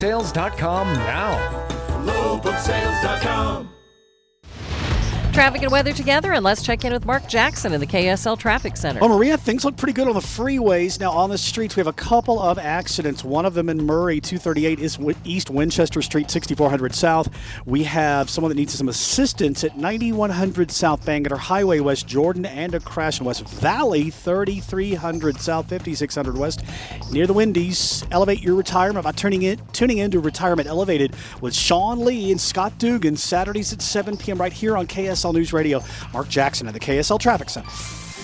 Sales.com now. GlobalSales.com. Traffic and weather together, and let's check in with Mark Jackson in the KSL Traffic Center. Well, Maria, things look pretty good on the freeways. Now, on the streets, we have a couple of accidents. One of them in Murray, 238 is East Winchester Street, 6400 South. We have someone that needs some assistance at 9100 South Bangerter Highway, West Jordan, and a crash in West Valley, 3300 South, 5600 West. Near the Wendy's, elevate your retirement by tuning into Retirement Elevated with Sean Lee and Scott Dugan, Saturdays at 7 p.m. right here on KSL News Radio. Mark Jackson at the KSL Traffic Center.